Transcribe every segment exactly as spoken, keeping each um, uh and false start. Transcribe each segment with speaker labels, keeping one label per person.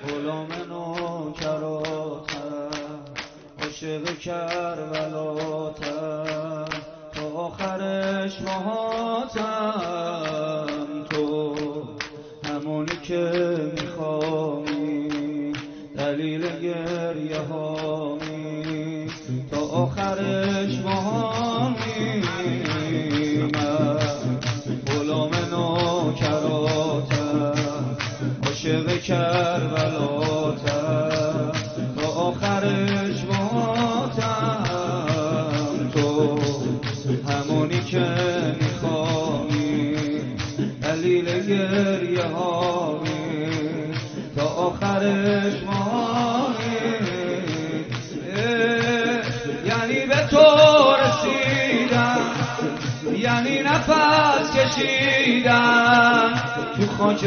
Speaker 1: غلام نوکراتم، عاشق کربلاتم، تا آخرش مهاتم. تو همونی که میخوایی، دلیل گریه هامی، تا آخرش مهامی. من غلام نوکراتم، عاشق کربلاتم، تا آخرش مهاتم. تو همونی که میخوایی، دلیل گریه هامی، تا آخرش ماهی. یعنی به تو رسیدم، یعنی نفس کشیدم تو خاک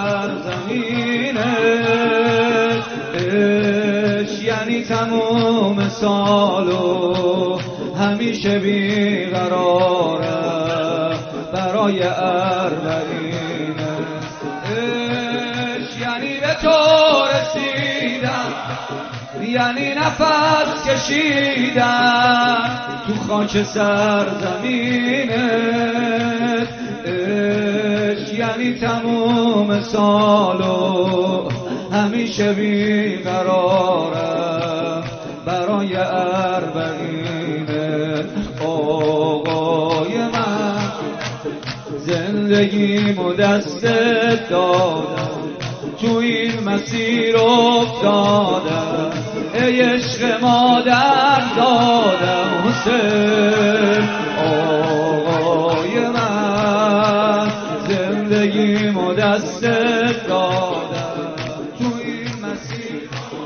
Speaker 1: سرزمینت. عشق یعنی تموم سالو همیشه بیقرارم برای اربعینه. عشق یعنی به تو رسیدم، یعنی نفس کشیدم تو خاک سرزمینت. عشق یعنی تموم سالو همیشه بیقرارم برای اربعینت. آقای من زندگیمو دستت دادم، تو این مسیر افتادم، ای عشق مادر دادم حسین. آقای من زندگیمو دستت دادم، تو این مسیر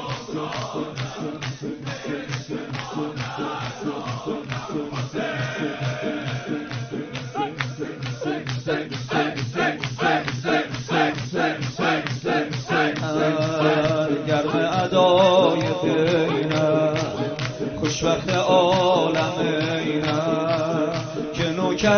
Speaker 1: گرم ادای بینم، خوشبخت عالم اینم که نوکر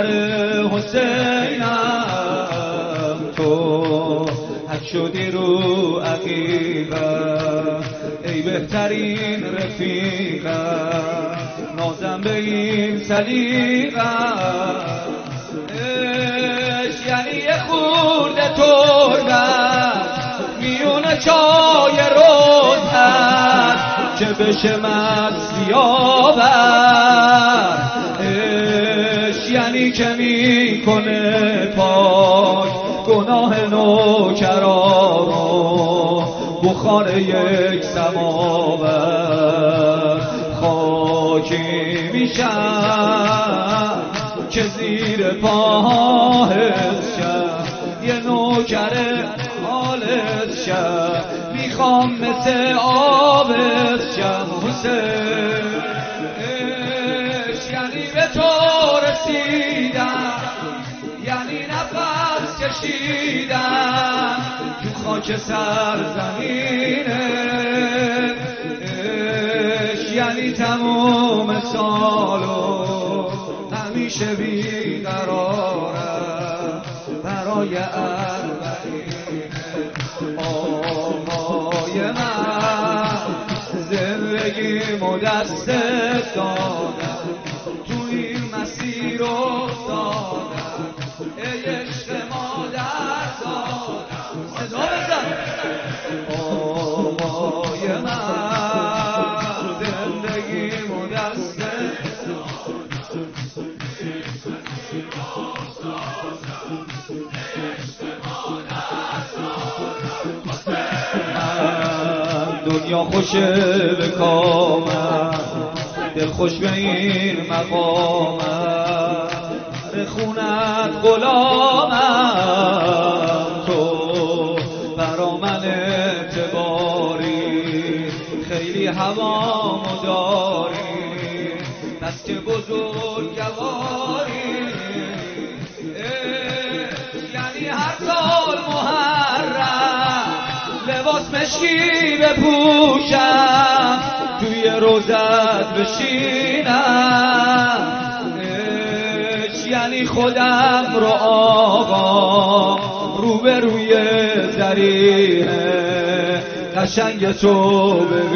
Speaker 1: حسینم. تو حک شدی رو عقیقم، ای بهترین رفیقم، نازم به این سلیقم. عشق یعنی یه خورده تربت میونه چای روز هست که بشه مستیابر. عشق یعنی که میکنه پاک گناه نوکرانو، بخار یک سماور. خاکی میشم که زیر پاهت شم، یه نوکر حالت شم، میخوام مثل آبت شم حسین. عشق یعنی به تو رسیدم، یعنی نفس کشیدم تو خاک سرزمینت. عشق یعنی تموم سالو همیشه بیقرارم برای اربعینت. آقای من زندگیمو دستت دادم، تو این مسیر افتادم، ای عشق مادر دادم. صدا بزن. آقای من زندگیمو دستت دنیا خوشه به کامم، دل خوش به این مقامم، رخونت غلامم. تو برا من اعتباری، خیلی هوامو داری، بس که بزرگواری. یعنی هر سال محرم لباس مشکی بپوشم، توی روزت بشینم. عشق یعنی خودم رو آقا روبروی ذریعه قشنگ تو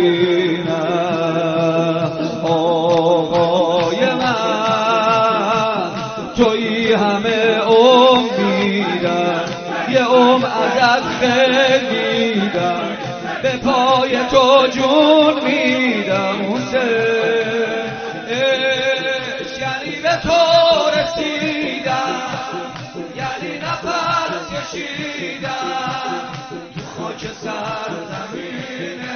Speaker 1: ببینم آقای من تویی همه امیدم یه عمر ازت خریدم به پای تو جون میدم حسین یعنی به تو رسیدم یعنی نفس کشیدم تو خاک سرزمینه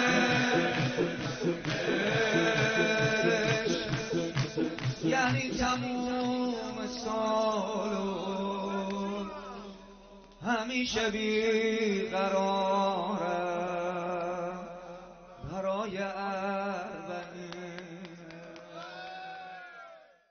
Speaker 1: یعنی تموم سالو همیشه بیقرارم